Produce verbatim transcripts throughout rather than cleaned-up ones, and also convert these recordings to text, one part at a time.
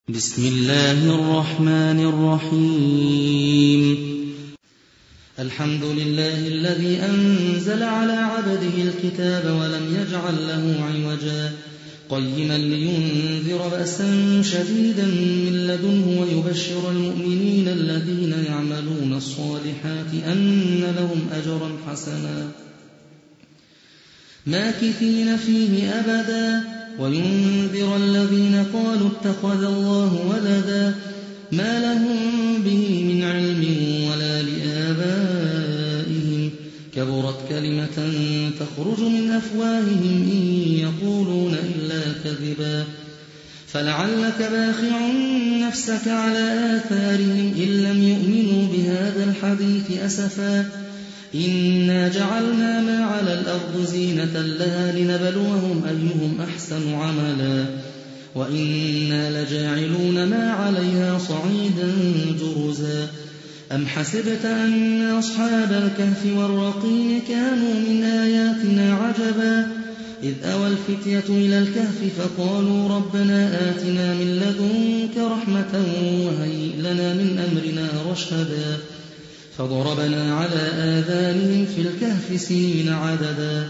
بسم الله الرحمن الرحيم. الحمد لله الذي أنزل على عبده الكتاب ولم يجعل له عوجا قيما لينذر بأسا شديدا من لدنه ويبشر المؤمنين الذين يعملون الصالحات أن لهم أجرا حسنا ماكثين فيه أبدا وينذر الذين قالوا اتخذ الله ولدا ما لهم به من علم ولا لآبائهم كبرت كلمة تخرج من أفواههم إن يقولون إلا كذبا فلعلك باخع نفسك على آثارهم إن لم يؤمنوا بهذا الحديث أسفا إنا جعلنا ما على الأرض زينة لها لنبلوهم أيهم أحسن عملا وإنا لجاعلون ما عليها صعيدا جرزا أم حسبت أن أصحاب الكهف والرقيم كانوا من آياتنا عجبا إذ أوى الفتية إلى الكهف فقالوا ربنا آتنا من لدنك رحمة وهيئ لنا من أمرنا رشدا فضربنا على آذانهم في الكهف سنين عددا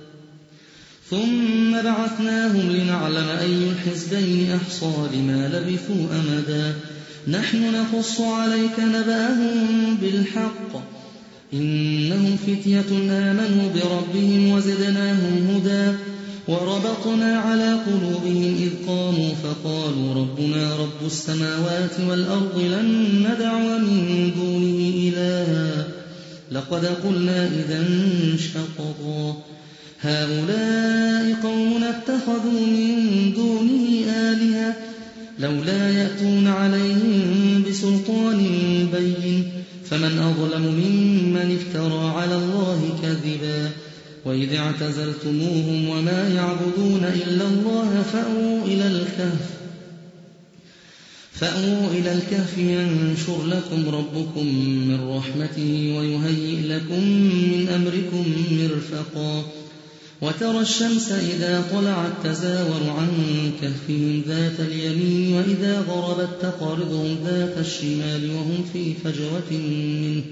ثم بعثناهم لنعلم أي الحزبين أحصى لما لبثوا أمدا نحن نقص عليك نبأهم بالحق إنهم فتية آمنوا بربهم وزدناهم هدى وربطنا على قلوبهم إذ قاموا فقالوا ربنا رب السماوات والأرض لن ندعو من دونه إلها لقد قلنا إذا شططا هؤلاء قوم اتخذوا من دونه آلهة لولا يأتون عليهم بسلطان بين فمن أظلم ممن افترى على الله كذبا وإذ اعتزلتموهم وما يعبدون إلا الله فأووا إلى الكهف فأووا إلى الكهف ينشر لكم ربكم من رحمته ويهيئ لكم من أمركم مرفقا وترى الشمس إذا طلعت تزاور عن كهفهم ذات اليمين وإذا غربت تقرضهم ذات الشمال وهم في فجوة منه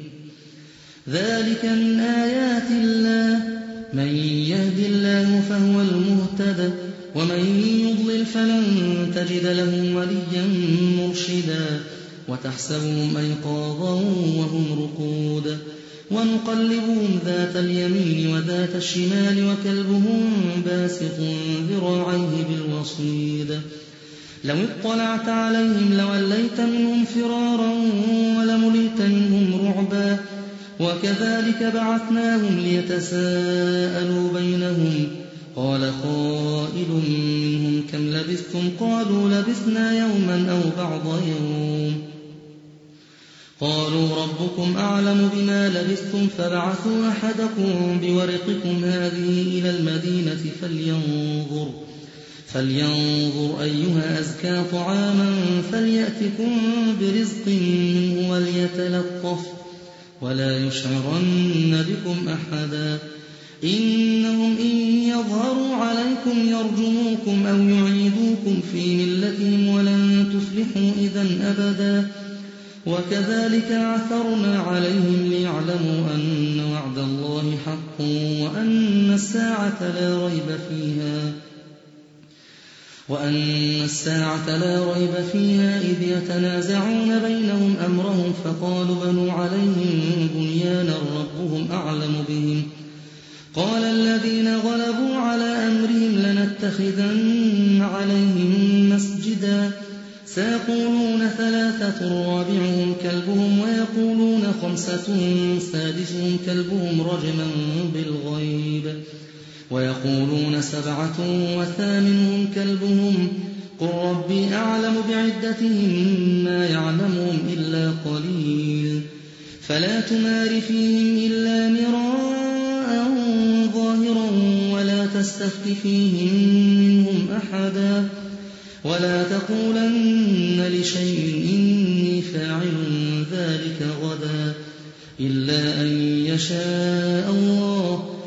ذلك من آيات الله من يهد الله فهو المهتد ومن يضلل فلن تجد له وليا مرشدا وتحسبهم أيقاظا وهم رقود ونقلبهم ذات اليمين وذات الشمال وكلبهم باسط ذراعيه بالوصيد لو اطلعت عليهم لوليت منهم فرارا ولملئت منهم رعبا وكذلك بعثناهم ليتساءلوا بينهم قال قائل منهم كم لبثتم قالوا لبثنا يوما أو بعض يوم قالوا ربكم أعلم بما لبثتم فبعثوا أحدكم بورقكم هذه إلى المدينة فلينظر فلينظر أيها أزكى طعاما فليأتكم برزق منه وليتلطف ولا يشعرن بكم أحدا إنهم إن يظهروا عليكم يرجموكم أو يعيدوكم في ملتهم ولن تفلحوا إذن أبدا وكذلك عثرنا عليهم ليعلموا أن وعد الله حق وأن الساعة لا ريب فيها وأن الساعة لا ريب فيها إذ يتنازعون بينهم أمرهم فقالوا بنوا عليهم بنيانا ربهم أعلم بهم قال الذين غلبوا على أمرهم لنتخذن عليهم مسجدا سيقولون ثلاثة رابعهم كلبهم ويقولون خمسة سادسهم كلبهم رجما بالغيب ويقولون سبعة وثامنهم كلبهم قل ربي أعلم بعدتهم ما يعلمهم إلا قليل فلا تمار فيهم إلا مراء ظاهرا ولا تستفت فيهم منهم أحدا ولا تقولن لشيء إني فاعل ذلك غدا إلا أن يشاء الله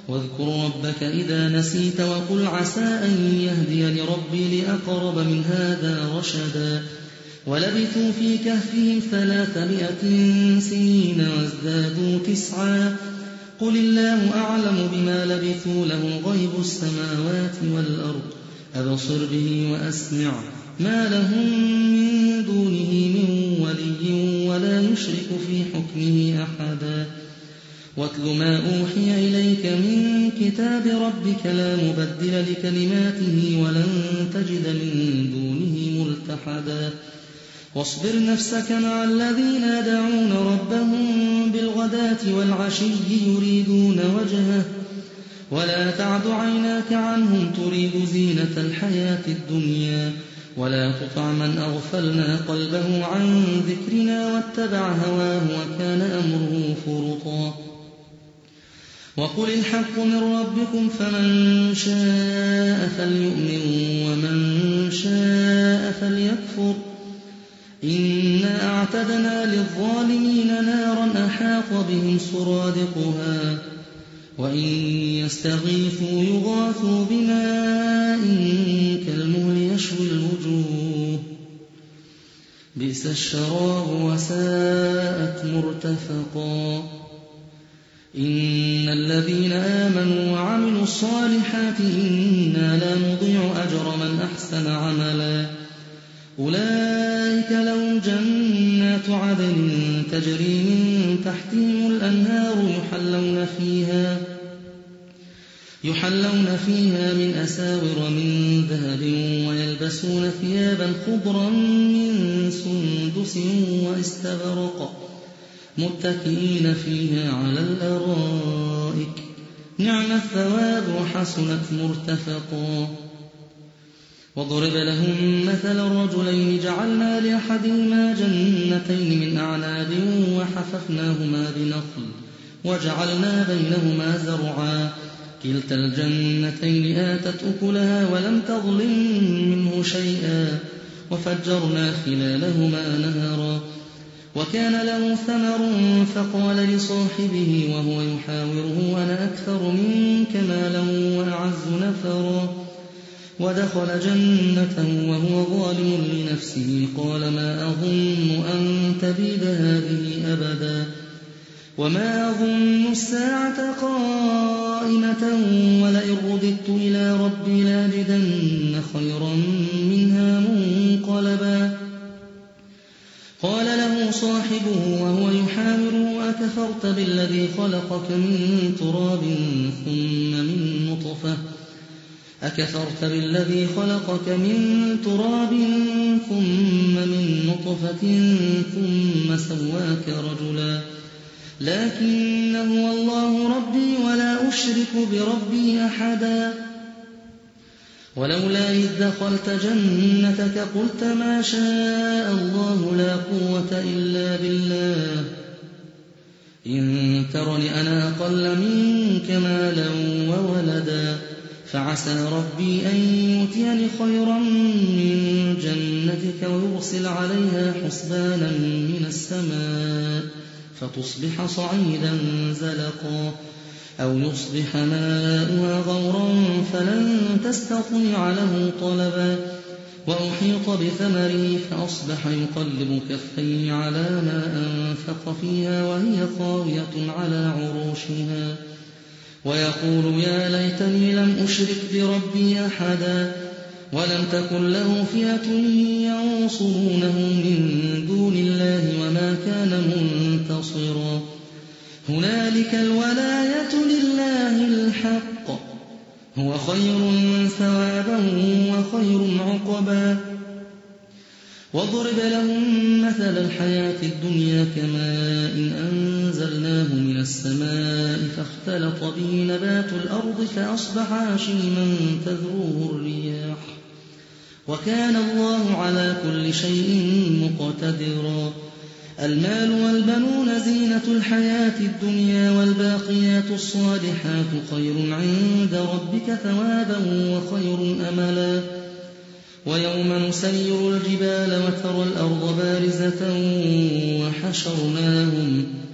واذكر ربك إذا نسيت وقل عسى أن يهديني ربي لأقرب من هذا رشدا ولبثوا في كهفهم ثلاثمائة سنين وازدادوا تسعا قل الله أعلم بما لبثوا له غيب السماوات والأرض أبصر به وأسمع ما لهم من دونه من ولي ولا يشرك في حكمه أحدا واتل ما أوحي إليك من كتاب ربك لا مبدل لكلماته ولن تجد من دونه ملتحدا واصبر نفسك مع الذين يدعون ربهم بالغداة والعشي يريدون وجهه ولا تعد عيناك عنهم تريد زينة الحياة الدنيا ولا تطع من أغفلنا قلبه عن ذكرنا واتبع هواه وكان أمره فرطا وقل الحق من ربكم فمن شاء فليؤمن ومن شاء فليكفر إنا أعتدنا للظالمين نارا أحاط بهم سرادقها وإن يستغيثوا يغاثوا بماء كالمهل يشوي الوجوه بئس الشراب وساءت مرتفقا إن الذين آمنوا وعملوا الصالحات إنا لا نضيع أجر من أحسن عملا أولئك لهم جنات عدن تجري من تحتهم الأنهار يحلون فيها يحلون فيها من أساور من ذهب ويلبسون ثيابا خضرا من سندس واستبرق متكئين فيها على الأرائك نعم الثواب وحسنت مرتفقا واضرب لهم مثل الرجلين جعلنا لأحدهما جنتين من أعناب وحففناهما بنخل وجعلنا بينهما زرعا كلتا الجنتين آتت أكلها ولم تظلم منه شيئا وفجرنا خلالهما نهرا وكان له ثمر فقال لصاحبه وهو يحاوره أنا أكثر منك مالا وأعز نفرا ودخل جنته وهو ظالم لنفسه قال ما أظن أن تبيد هذه أبدا وما أظن الساعة قائمة ولئن رددت إلى ربي لاجدن خيرا منها منقلبا قال له صاحبه وهو يحاوره أكفرت بالذي خلقك من تراب ثم من نطفة أكفرت بالذي خلقك من تراب ثم من نطفة ثم سواك رجلا لكن هو الله ربي ولا أشرك بربي أحدا ولولا إذ دخلت جنتك قلت ما شاء الله لا قوة إلا بالله إن ترني أنا أقل منك مالا وولدا فعسى ربي أن يؤتيني خيرا من جنتك ويرسل عليها حسبانا من السماء فتصبح صعيدا زلقا أو يصبح ماؤها غورا فلن تستطيع له طلبا وأحيط بثمره فأصبح يقلب كفيه على ما أنفق فيها وهي خاوية على عروشها ويقول يا ليتني لم أشرك بربي أحدا ولم تكن له فئة ينصرونه من دون الله وما كان منتصرا هنالك الولاية لله الحق هو خير ثوابا وخير عقبا واضرب لهم مثل الحياة الدنيا كماء إن أنزلناه من السماء فاختلط به نبات الأرض فأصبح هشيما تذروه الرياح وكان الله على كل شيء مقتدرا المال والبنون زينة الحياة الدنيا والباقيات الصالحات خير عند ربك ثوابا وخير أملا ويوم نسير الجبال وترى الأرض بارزة وحشرناهم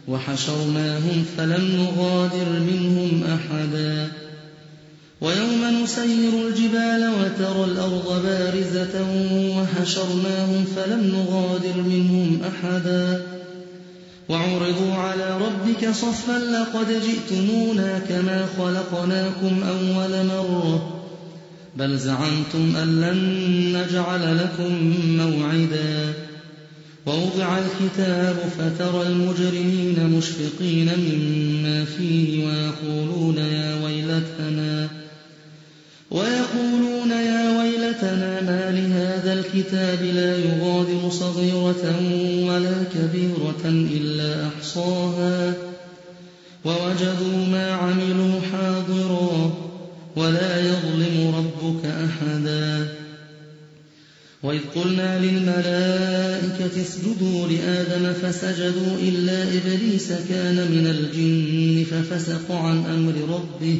وحشرناهم فلم نغادر منهم أحدا ويوم نسير الجبال وترى الأرض بارزة وحشرناهم فلم نغادر منهم أحدا وعرضوا على ربك صفا لقد جئتمونا كما خلقناكم أول مرة بل زعمتم أن لن نجعل لكم موعدا ووضع الكتاب فترى المجرمين مشفقين مما فيه ويقولون يا ويلتنا ويقولون يا ويلتنا ما لهذا الكتاب لا يغادر صغيرة ولا كبيرة إلا أحصاها ووجدوا ما عملوا حاضرا ولا يظلم ربك أحدا وإذ قلنا للملائكة اسجدوا لآدم فسجدوا إلا إبليس كان من الجن ففسق عن أمر ربه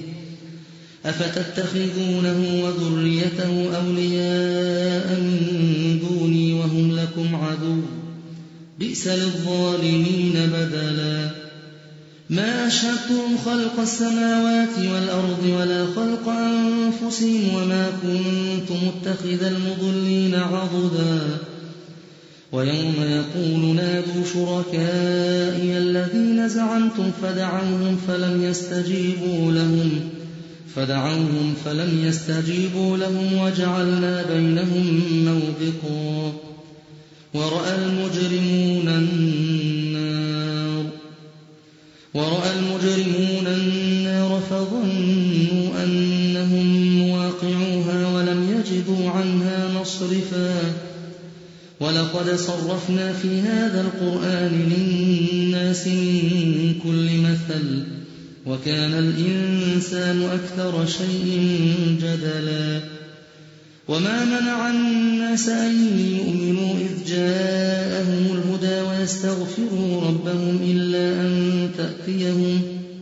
أفتتخذونه وذريته أولياء من دوني وهم لكم عدو بئس للظالمين بدلا ما أشهدتهم خلق السماوات والأرض ولا خلق أنفسهم وما كنت متخذ المضلين عضدا ويوم يقول نادوا شركائي الذين زعمتم فدعوهم فلم يستجيبوا لهم فدعوهم فلم يستجيبوا لهم وجعلنا بينهم موبقا ورأى المجرمون النار ورأى المجرمون النار فظنوا أنهم مواقعوها ولم يجدوا عنها مصرفا ولقد صرفنا في هذا القرآن للناس من كل مثل وكان الإنسان أكثر شيء جدلا وما منع الناس أن يؤمنوا إذ جاءهم الهدى ويستغفروا ربهم إلا أن تأتيهم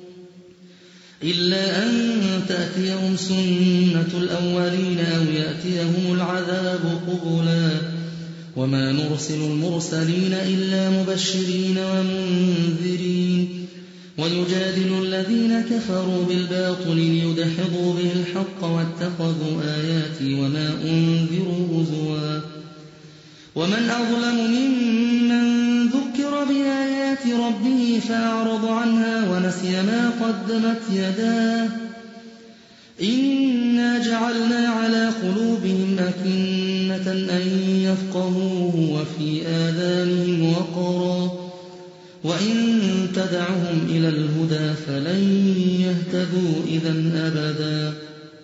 إلا أن تأتيهم سنة الأولين أو يأتيهم العذاب قبلا وما نرسل المرسلين إلا مبشرين ومنذرين ويجادل الذين كفروا بالباطل ليدحضوا به الحق واتخذوا آياتي وما أنذروا هزوا ومن أظلم ممن ذكر بآيات ربه فأعرض عنها ونسي ما قدمت يداه إنا جعلنا على قلوبهم أكنة أن يفقهوه وفي آذانهم وقرا وإن تدعهم إلى الهدى فلن يهتدوا إذا أبدا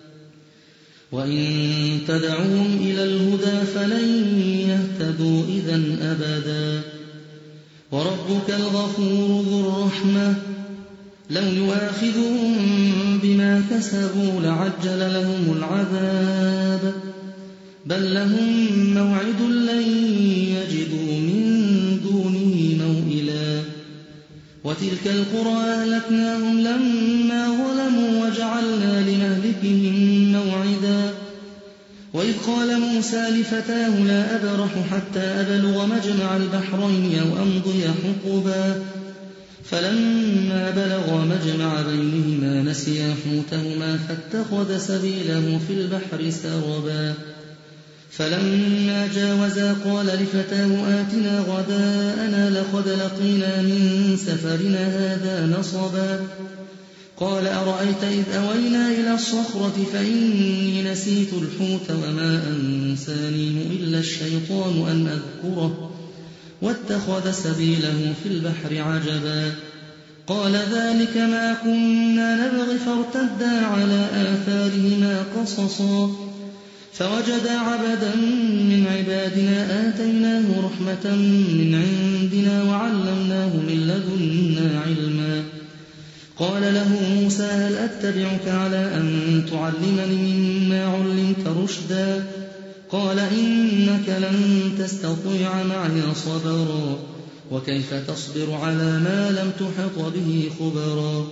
وإن تدعوهم إلى الهدى فلن يهتدوا إذا أبدا وربك الغفور ذو الرحمة لو يؤاخذهم بما كسبوا لعجل لهم العذاب بل لهم موعد لن يجدوا من دونه موئلا وتلك القرى أهلكناهم لما ظلموا وجعلنا لمهلكهم موعدا وإذ قال موسى لفتاه لا أبرح حتى أبلغ مجمع البحرين أو أمضي حقبا فلما بلغا مجمع بينهما نسيا حوتهما فاتخذ سبيله في البحر سربا فلما جاوزا قال لفتاه آتنا غداءنا لقد لقينا من سفرنا هذا نصبا قال أرأيت إذ أوينا إلى الصخرة فإني نسيت الحوت وما أنسانيه إلا الشيطان أن أذكره واتخذ سبيله في البحر عجبا قال ذلك ما كنا نبغي فارتدا على آثارهما قصصا فوجدا عبدا من عبادنا آتيناه رحمة من عندنا وعلمناه من لدنا علما قال له موسى هل أتبعك على أن تعلمني مما علمت رشدا قال إنك لن تستطيع معي صبرا وكيف تصبر على ما لم تحط به خبرا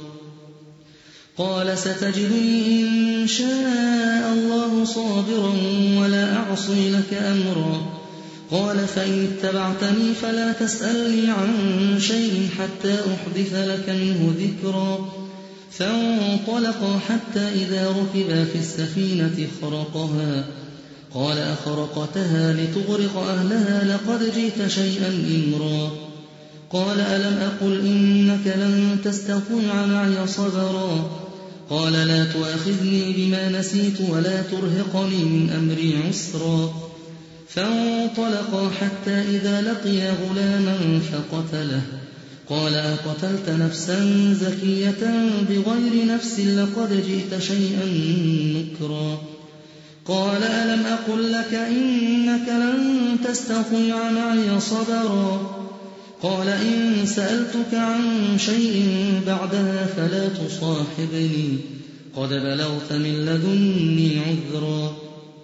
قال ستجدني إن شاء الله صابرا ولا أعصي لك أمرا قال فإن اتبعتني فلا تسألني عن شيء حتى أحدث لك منه ذكرا. فانطلقا حتى إذا ركبا في السفينة خرقها قال أخرقتها لتغرق أهلها لقد جئت شيئا إمرا. قال ألم أقل إنك لن تستطيع معي صبرا. قال لا تؤاخذني بما نسيت ولا ترهقني من أمري عسرا. فانطلقا حتى إذا لقيا غلاما فقتله قال أقتلت نفسا زكية بغير نفس لقد جئت شيئا نكرا. قال ألم أقل لك إنك لن تستطيع معي صبرا. قال إن سألتك عن شيء بعدها فلا تصاحبني قد بلغت من لدني عذرا.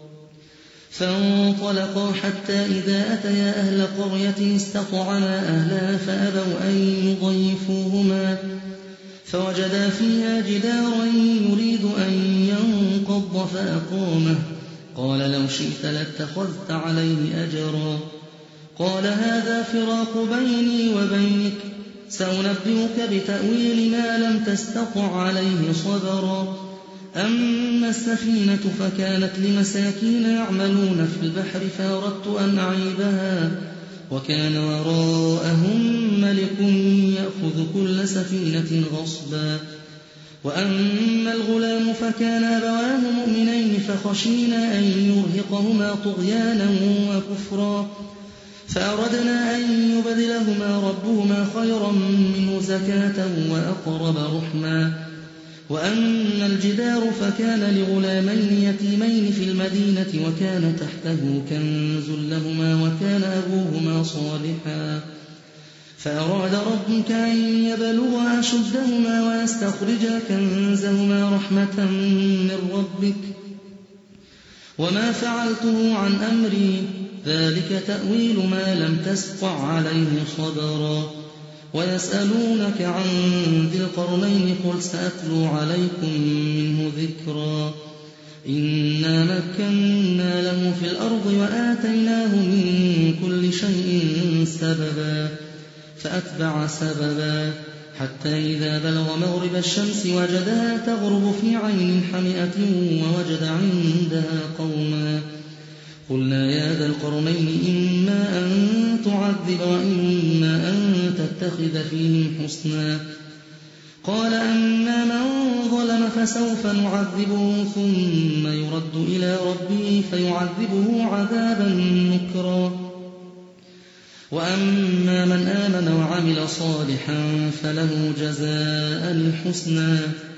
فانطلقا حتى إذا أتيا أهل قرية استطعما أهلها فأبوا أن يضيفوهما فوجدا فيها جدارا يريد أن ينقض فأقامه قال لو شئت لاتخذت عليه أجرا. قال هذا فراق بيني وبينك سأنبئك بتأويل ما لم تستطع عليه صبرا. أما السفينة فكانت لمساكين يعملون في البحر فأردت أن أعيبها وكان وراءهم ملك يأخذ كل سفينة غصبا. وأما الغلام فكان أبواه مؤمنين فخشينا أن يرهقهما طغيانا وكفرا فأردنا أن يبدلهما ربهما خيرا منه زكاة وأقرب رحما. وأما الجدار فكان لغلامين يتيمين في المدينة وكان تحته كنز لهما وكان أبوهما صالحا فأراد ربك أن يبلغا أشدهما ويستخرجا كنزهما رحمة من ربك وما فعلته عن أمري ذلك تأويل ما لم تسطع عليه صبرا. ويسألونك عن ذي القرنين قل سأتلو عليكم منه ذكرا. إنا مكنا له في الأرض وآتيناه من كل شيء سببا فأتبع سببا حتى إذا بلغ مغرب الشمس وجدها تغرب في عين حمئة ووجد عندها قوما قلنا يا ذا القرنين إما أن تعذب وإما أن تتخذ فيهم حسنا. قال أما من ظلم فسوف نعذبه ثم يرد إلى ربه فيعذبه عذابا نكرا. وأما من آمن وعمل صالحا فله جزاء الحسنى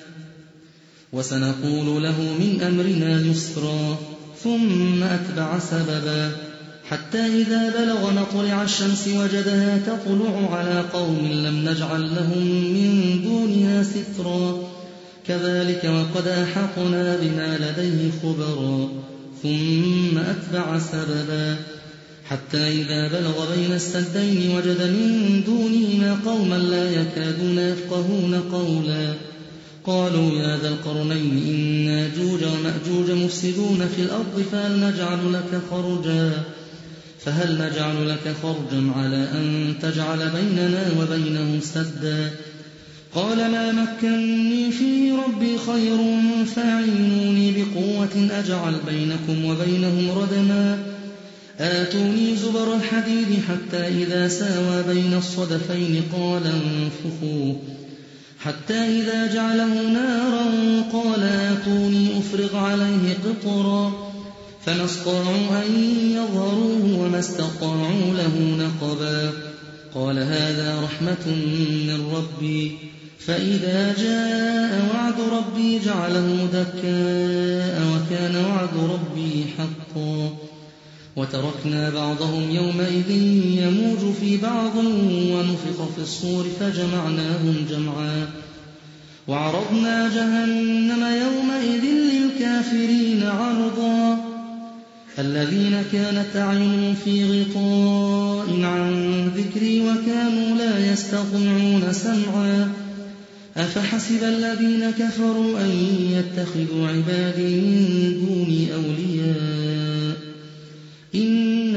وسنقول له من أمرنا يسرا. ثم أتبع سببا حتى إذا بلغ مطلع الشمس وجدها تطلع على قوم لم نجعل لهم من دونها سترا كذلك وقد أحطنا بما لديه خبرا. ثم أتبع سببا حتى إذا بلغ بين السدين وجد من دونهما قوما لا يكادون يفقهون قولا قالوا يا ذا القرنين إن ياجوج ومأجوج مفسدون في الأرض فهل نجعل لك خرجا فهل نجعل لك خرجا على أن تجعل بيننا وبينهم سدا. قال ما مكنني فيه ربي خير فأعينوني بقوة أجعل بينكم وبينهم ردما. آتوني زبر الحديد حتى إذا ساوى بين الصدفين قال انفخوا حتى إذا جعله نارا قال آتوني أفرغ عليه قطرا فما استطاعوا أن يظهروه وما استطاعوا له نقبا. قال هذا رحمة من ربي فإذا جاء وعد ربي جعله دكاء وكان وعد ربي حقا. وتركنا بعضهم يومئذ يموج في بعض ونفخ في الصور فجمعناهم جمعا. وعرضنا جهنم يومئذ للكافرين عرضا. الذين كانت أعينهم في غطاء عن ذكري وكانوا لا يستطيعون سمعا. أفحسب الذين كفروا أن يتخذوا عبادي من دوني أولياء إنا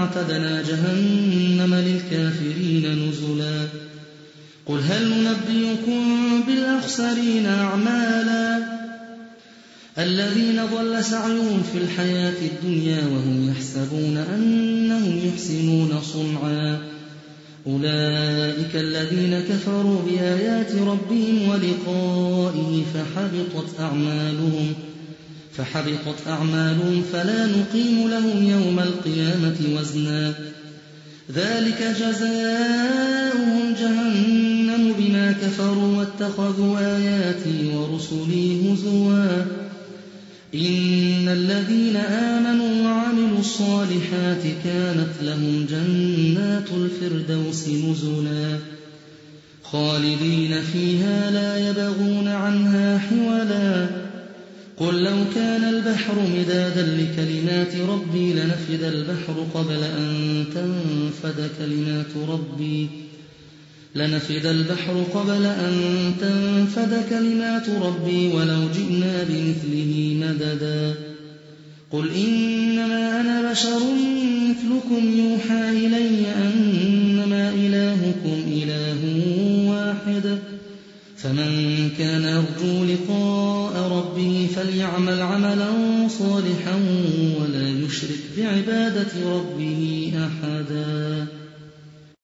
وأعتدنا جهنم للكافرين نزلا قل هل ننبئكم بالأخسرين أعمالا الذين ضل سعيهم في الحياة الدنيا وهم يحسبون أنهم يحسنون صنعا أولئك الذين كفروا بآيات ربهم ولقائه فحبطت أعمالهم فحبطت أعمالهم فلا نقيم لهم يوم القيامة وزنا ذلك جزاؤهم جهنم بما كفروا واتخذوا آياتي ورسلي هزوا إن الذين آمنوا وعملوا الصالحات كانت لهم جنات الفردوس نزلا خالدين فيها لا يبغون عنها حولا قل لو كان البحر مدادا لكلمات ربي لنفد البحر قبل أن تنفد كلمات ربي لنفد البحر قبل أن تنفد كلمات ربي ولو جئنا بمثله مددا قل إنما أنا بشر مثلكم يوحى إلي أنما إلهكم إله واحد فمن كان يرجو لقاء ربه فليعمل عملا صالحا ولا يشرك بعبادة ربه أحدا.